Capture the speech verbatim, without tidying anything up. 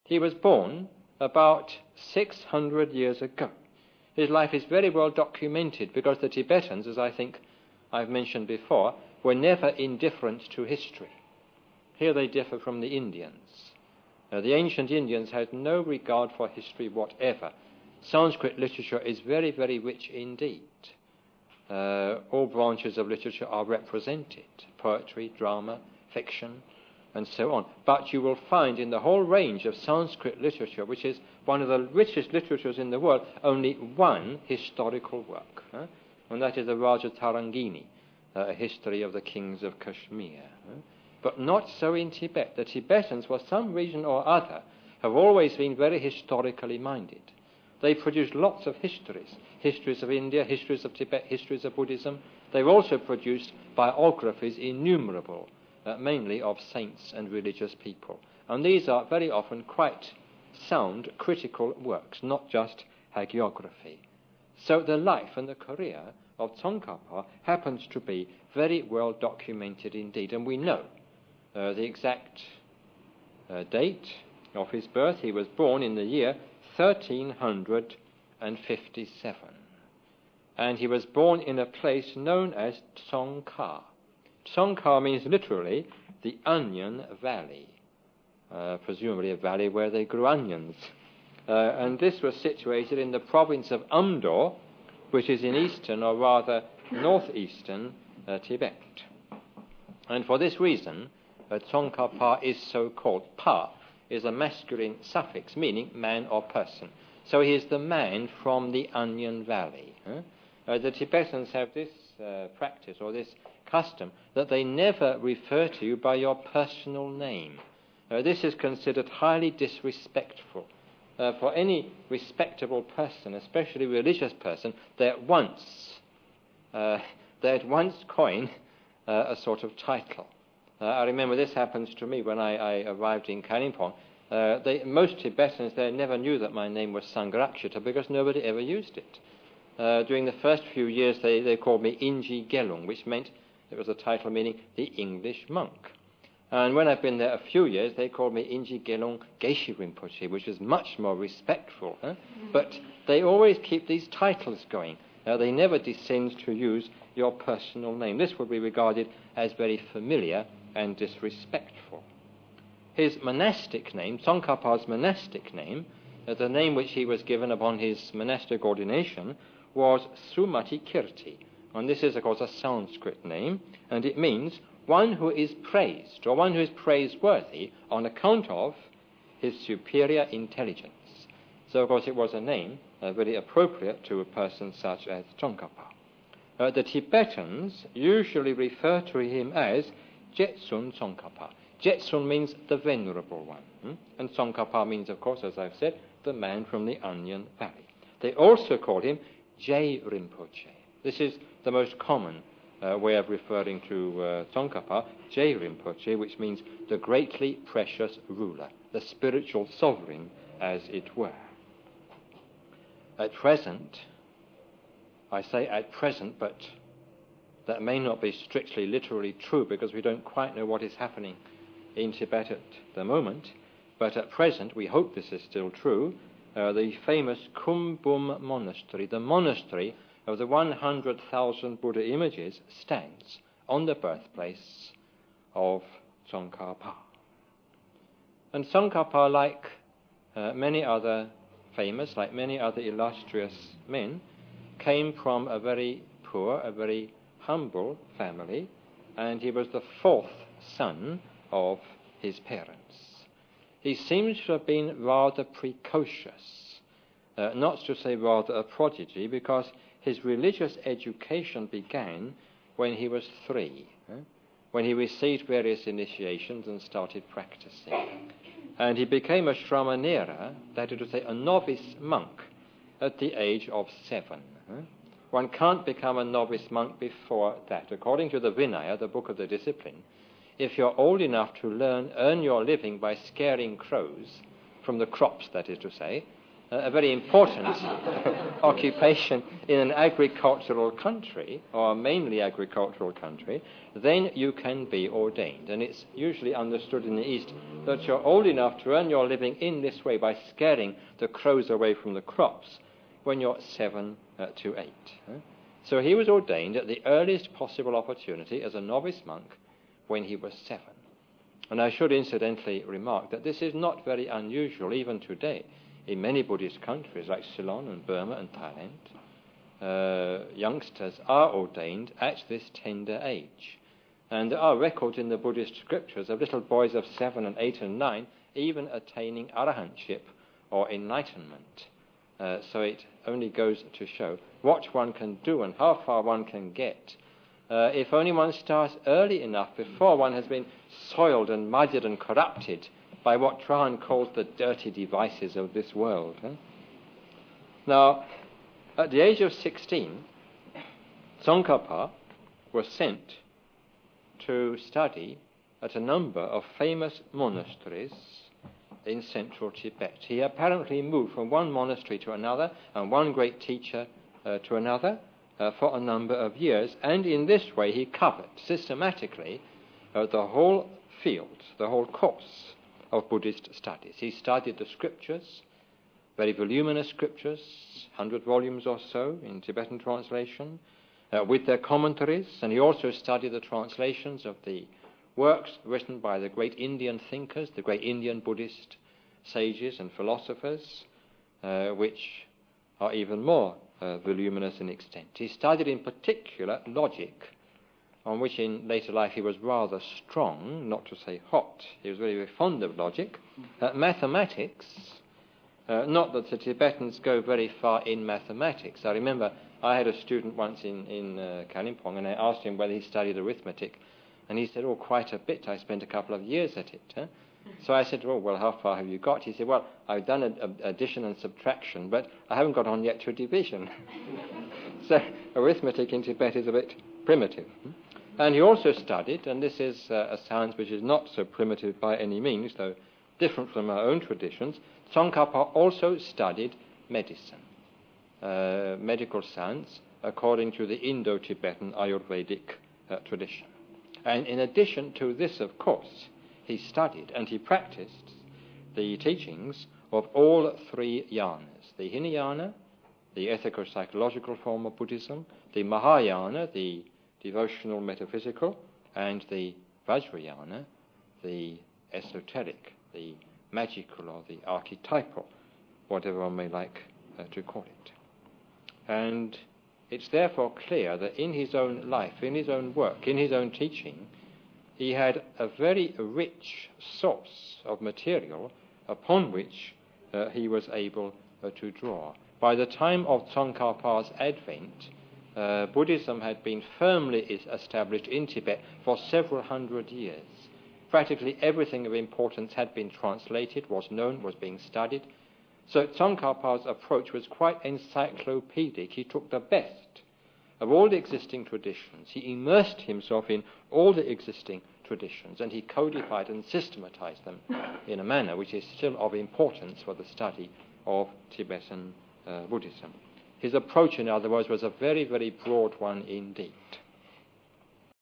He was born about six hundred years ago. His life is very well documented because the Tibetans, as I think I've mentioned before, were never indifferent to history. Here they differ from the Indians. Uh, the ancient Indians had no regard for history whatever. Sanskrit literature is very, very rich indeed. Uh, all branches of literature are represented, poetry, drama, fiction, and so on. But you will find in the whole range of Sanskrit literature, which is one of the richest literatures in the world, only one historical work, huh? and that is the Raja Tarangini, uh, a history of the kings of Kashmir. Huh? But not so in Tibet. The Tibetans, for some reason or other, have always been very historically minded. They produce lots of histories, histories of India, histories of Tibet, histories of Buddhism. They've also produced biographies innumerable, uh, mainly of saints and religious people. And these are very often quite sound, critical works, not just hagiography. So the life and the career of Tsongkhapa happens to be very well documented indeed. And we know uh, the exact uh, date of his birth. He was born in the year thirteen fifty-seven. And he was born in a place known as Tsongkha. Tsongkha means literally the onion valley, uh, presumably a valley where they grew onions. Uh, and this was situated in the province of Amdo, which is in eastern, or rather northeastern, uh, Tibet. And for this reason, uh, Tsongkhapa is so called. Pa is a masculine suffix meaning man or person. So he is the man from the Onion Valley. Huh? Uh, the Tibetans have this uh, practice or this custom that they never refer to you by your personal name. Uh, this is considered highly disrespectful. Uh, for any respectable person, especially religious person, they at once, uh, they at once coin uh, a sort of title. Uh, I remember this happens to me when I, I arrived in Kalimpong. Uh, they, most Tibetans there never knew that my name was Sangharakshita because nobody ever used it. Uh, during the first few years they, they called me Inji Gelung, which meant it was a title meaning the English monk. And when I've been there a few years, they called me Inji Gelung Geshe Rinpoche, which is much more respectful. Huh? But they always keep these titles going. Uh, they never descend to use your personal name. This would be regarded as very familiar and disrespectful. His monastic name, Tsongkhapa's monastic name, uh, the name which he was given upon his monastic ordination, was Sumati Kirti. And this is, of course, a Sanskrit name, and it means one who is praised, or one who is praiseworthy on account of his superior intelligence. So, of course, it was a name uh, very appropriate to a person such as Tsongkhapa. Uh, the Tibetans usually refer to him as Jetsun Tsongkhapa. Jetsun means the venerable one, hmm? and Tsongkhapa means, of course, as I've said, the man from the Onion Valley. They also call him Je Rinpoche. This is the most common Uh, way of referring to uh, Tsongkhapa, Je Rinpoche, which means the greatly precious ruler, the spiritual sovereign, as it were. At present, I say at present, but that may not be strictly literally true because we don't quite know what is happening in Tibet at the moment, but at present, we hope this is still true, uh, the famous Kumbum Monastery, the monastery of the one hundred thousand Buddha images, stands on the birthplace of Tsongkhapa. And Tsongkhapa, like uh, many other famous, like many other illustrious men, came from a very poor, a very humble family, and he was the fourth son of his parents. He seems to have been rather precocious, uh, not to say rather a prodigy, because his religious education began when he was three, eh? when he received various initiations and started practicing. And he became a Shramanera, that is to say, a novice monk, at the age of seven. Eh? One can't become a novice monk before that. According to the Vinaya, the book of the discipline, if you're old enough to learn, earn your living by scaring crows, from the crops, that is to say, uh, a very important occupation in an agricultural country, or a mainly agricultural country, then you can be ordained. And it's usually understood in the East that you're old enough to earn your living in this way by scaring the crows away from the crops when you're seven uh, to eight. Uh. So he was ordained at the earliest possible opportunity as a novice monk when he was seven. And I should incidentally remark that this is not very unusual even today in many Buddhist countries like Ceylon and Burma and Thailand. Uh, youngsters are ordained at this tender age. And there are records in the Buddhist scriptures of little boys of seven and eight and nine even attaining arahantship or enlightenment. Uh, so it only goes to show what one can do and how far one can get uh, if only one starts early enough before one has been soiled and muddied and corrupted by what Trahan calls the dirty devices of this world. Huh? Now, at the age of sixteen, Tsongkhapa was sent to study at a number of famous monasteries in central Tibet. He apparently moved from one monastery to another and one great teacher uh, to another uh, for a number of years, and in this way he covered systematically uh, the whole field, the whole course of Buddhist studies. He studied the scriptures, very voluminous scriptures, one hundred volumes or so in Tibetan translation, uh, with their commentaries, and he also studied the translations of the works written by the great Indian thinkers, the great Indian Buddhist sages and philosophers, uh, which are even more uh, voluminous in extent. He studied in particular logic, on which in later life he was rather strong, not to say hot. He was very, very fond of logic. Uh, mathematics, uh, not that the Tibetans go very far in mathematics. I remember I had a student once in, in uh, Kalimpong, and I asked him whether he studied arithmetic. And he said, oh, quite a bit. I spent a couple of years at it. Huh? So I said, oh, well, how far have you got? He said, well, I've done a, a, addition and subtraction, but I haven't got on yet to division. So arithmetic in Tibet is a bit primitive. And he also studied, and this is uh, a science which is not so primitive by any means, though different from our own traditions. Tsongkhapa also studied medicine, uh, medical science, according to the Indo-Tibetan Ayurvedic uh, tradition. And in addition to this, of course, he studied and he practiced the teachings of all three yanas, the Hinayana, the ethico-psychological form of Buddhism, the Mahayana, the devotional metaphysical, and the Vajrayana, the esoteric, the magical or the archetypal, whatever one may like uh, to call it. And it's therefore clear that in his own life, in his own work, in his own teaching, he had a very rich source of material upon which uh, he was able uh, to draw. By the time of Tsongkhapa's advent, uh, Buddhism had been firmly established in Tibet for several hundred years. Practically everything of importance had been translated, was known, was being studied. So Tsongkhapa's approach was quite encyclopedic. He took the best of all the existing traditions. He immersed himself in all the existing traditions, and he codified and systematized them in a manner which is still of importance for the study of Tibetan uh, Buddhism. His approach, in other words, was a very, very broad one indeed.